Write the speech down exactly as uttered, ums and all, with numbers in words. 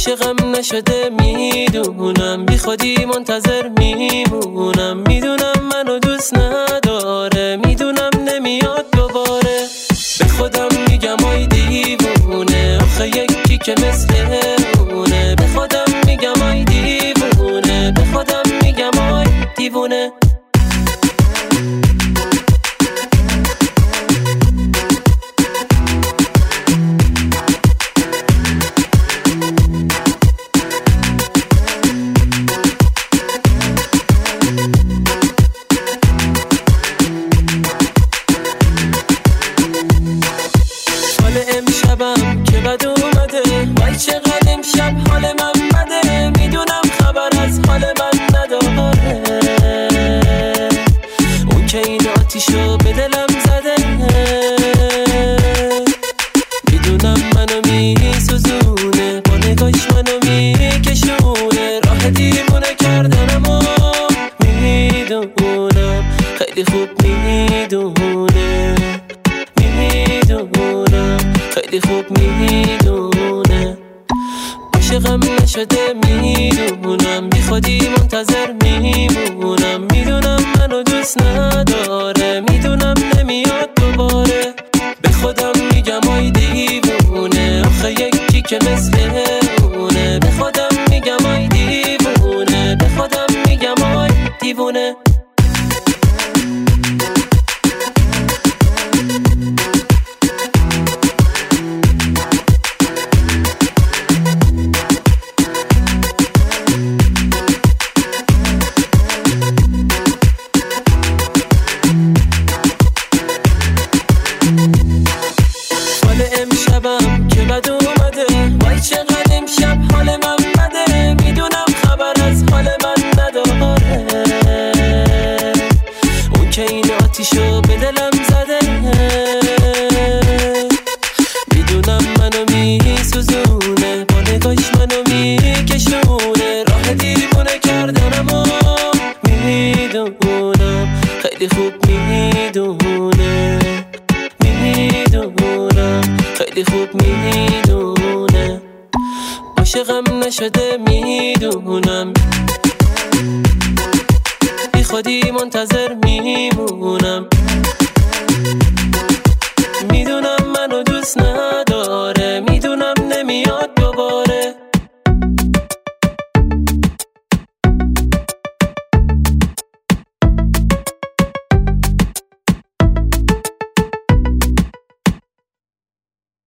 عاشقم نشده میدونم، بی خودی منتظر میمونم، میدونم منو دوست نداره، میدونم نمیاد دوباره. به خودم میگم آی دیوونه، آخه یکی که مثل اونه. به خودم میگم آی دیوونه، به خودم میگم آی دیوونه. امشبم که بد اومده، وای چقدر امشب حال من بده، میدونم خبر از حال من نداره. اون که این آتیشو به دلم زده، میدونم منو میسوزونه، با نگاش منو میکشونه، راه دیوونه کردنمو میدونم، خیلی خوب میدونه، میدونم خیلی خوب میدونه. عاشقم نشده میدونم، بی خودی منتظر میمونم، میدونم منو دوست نداره، میدونم نمیاد دوباره. به خودم میگم آی دیوونه، آخه یکی که مثل اونه. به خودم میگم آی دیوونه، به خودم میگم آی دیوونه. امشبم که بد اومده، وای چقدر امشب حال من بده، میدونم خبر از حال من نداره. اون که این آتیشو به دلم زده، میدونم منو میسوزونه، با نگاش منو میکشونه، راه دیوونه کردنمو میدونم، خیلی خوب میدونه، میدونم خیلی خوب میدونه. عاشقم نشده میدونم، بی خودی منتظر میمونم، میدونم منو دوست نداره.